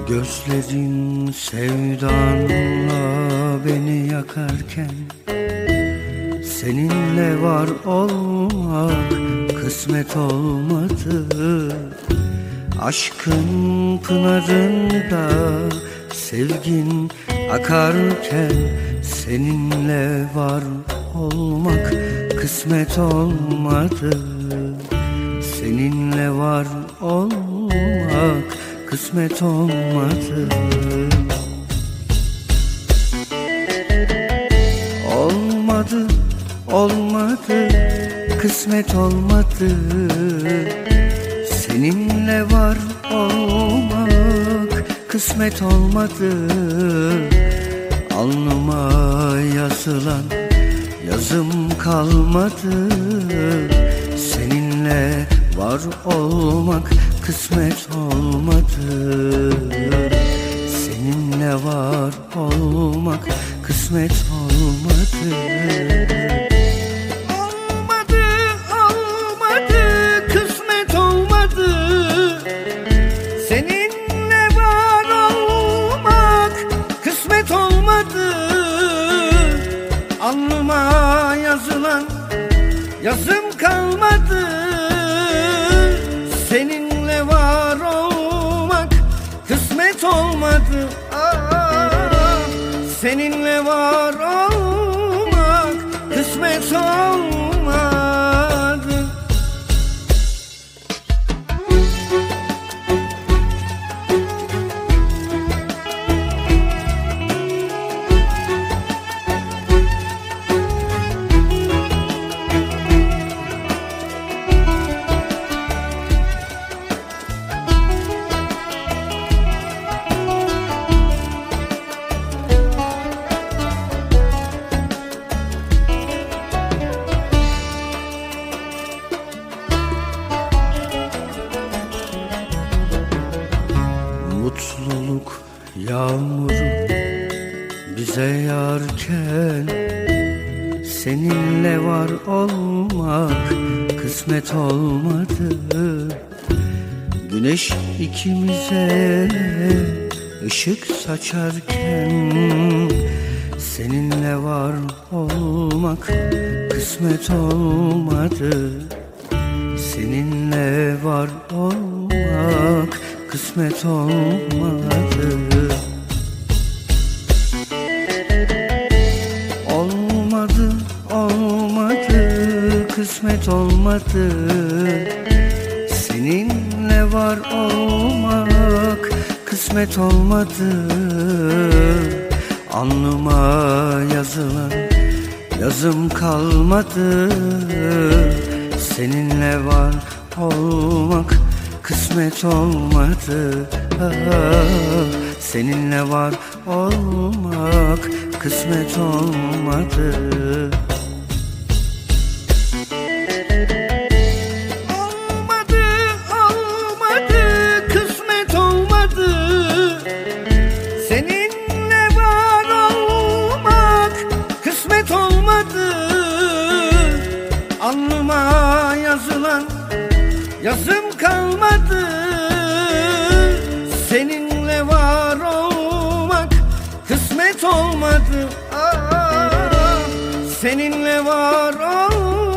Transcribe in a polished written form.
Gözlerin sevdanla beni yakarken seninle var olmak kısmet olmadı. Aşkın pınarında sevgin akarken seninle var olmak kısmet olmadı. Seninle var olmak kısmet olmadı. Olmadı, olmadı, kısmet olmadı. Seninle var olmak kısmet olmadı. Alnıma yazılan yazım kalmadı. Seninle var olmak kısmet olmadı. Seninle var olmak kısmet olmadı. Olmadı, olmadı, kısmet olmadı. Seninle var olmak kısmet olmadı. Alnıma yazılan yazım kalmadı. Seninle var olmak kısmet olmadı. Seninle var olmak kısmet olmadı. Mutluluk yağmuru bize yağarken seninle var olmak kısmet olmadı. Güneş ikimize ışık saçarken seninle var olmak kısmet olmadı. Seninle var olmak kısmet olmadı. Olmadı, olmadı, kısmet olmadı. Seninle var olmak kısmet olmadı. Alnıma yazılan yazım kalmadı. Seninle var olmak kısmet olmadı. Seninle var olmak kısmet olmadı. Olmadı, olmadı, kısmet olmadı. Seninle var olmak kısmet olmadı. Alnıma yazılan yazım kalmadı. Seninle var olmak kısmet olmadı. Seninle var olmak